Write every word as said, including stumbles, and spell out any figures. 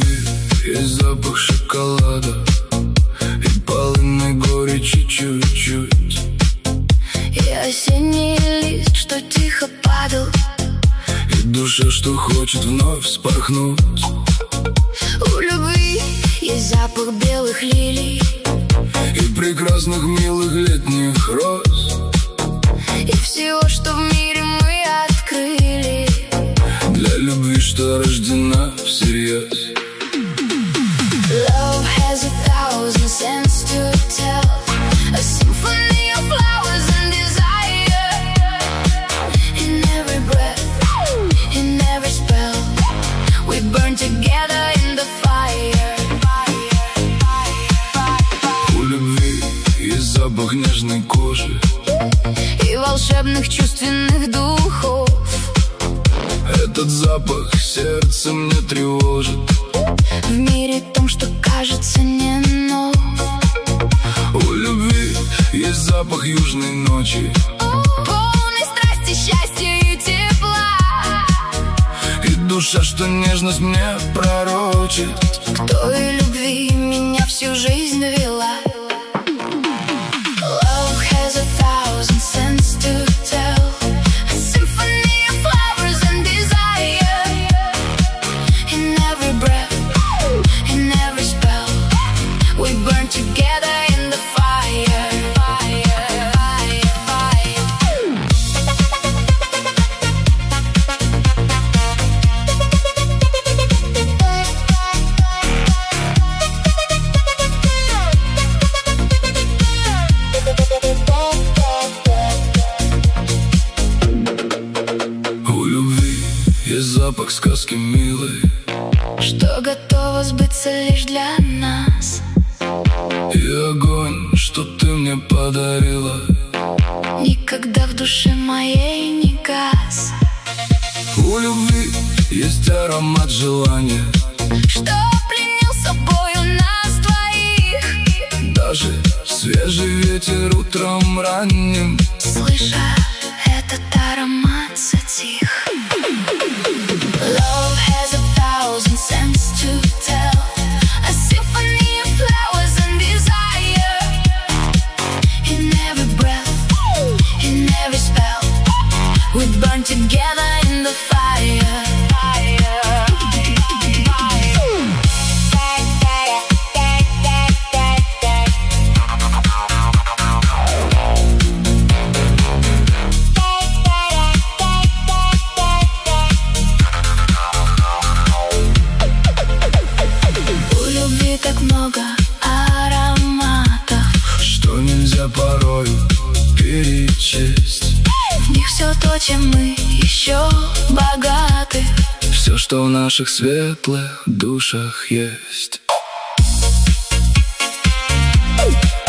любви есть запах шоколада и полынной горечи чуть-чуть. И осенний лист, что тихо падал, и душа, что хочет вновь вспорхнуть. У любви есть запах белых лилий и прекрасных милых летних роз, и всего, что в мире мы открыли для любви, что рождена всерьез. Love has a thousand scents to tell, a symphony of flowers and desire. In every breath, in every spell, we burn together in the fire. У любви есть запах нежной кожи И волшебных чувственных духов. Этот запах сердце мне тревожит. В мире том, что кажется не нов. У любви есть запах южной ночи, полной страсти, счастья и тепла. и душа, что нежность мне пророчит. К той любви меня всю жизнь вела. Love has a thousand scents to tell, a symphony of flowers and desire. In every breath, in every spell, we burn together in the fire. Fire, fire, У любви есть запах сказки милой, что готово сбыться лишь для нас. и огонь, что ты мне подарила, Никогда в душе моей не гас. У любви есть аромат желания, Что пленил собою нас двоих. даже свежий ветер утром ранним, Слыша этот аромат, затих. Love has a thousand scents to tell, a symphony of flowers and desire. In every breath, in every spell, we burn together in the fire. Fire, у любви так много ароматов, что нельзя порою перечесть. в них все то, чем мы еще богаты. Все, что в наших светлых душах есть.